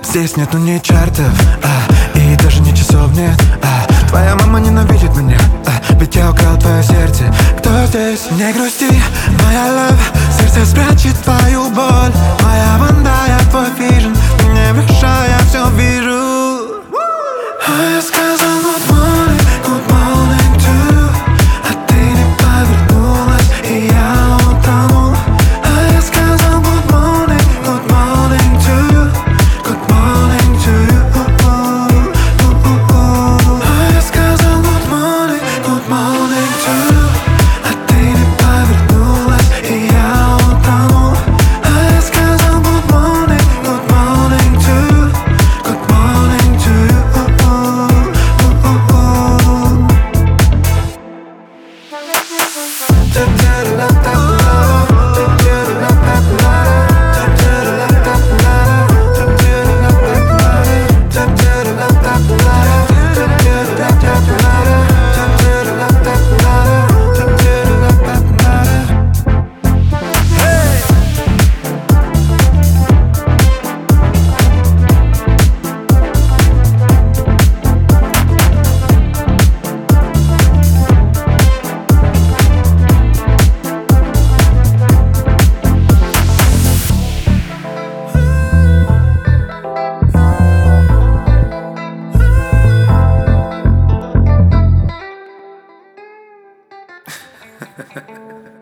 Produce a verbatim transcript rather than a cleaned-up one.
Здесь нету ни чартов, а, и даже ни часов нет, а. Твоя мама ненавидит меня, а, ведь я украл твое сердце. Кто здесь? Не грусти, моя love. Сердце спрячет твою боль. Моя банда, я твой вижен. Не мешай, я все вижу. А я сказал good morning, good morning to you. А ты не повернулась, и я утонул. А я сказал good morning, good morning to you. Good morning to you. А я сказал good morning, good morning to you. А ты не повернулась, и я утонул. А я сказал good morning, good morning to you. Good morning to you. Ha ha ha.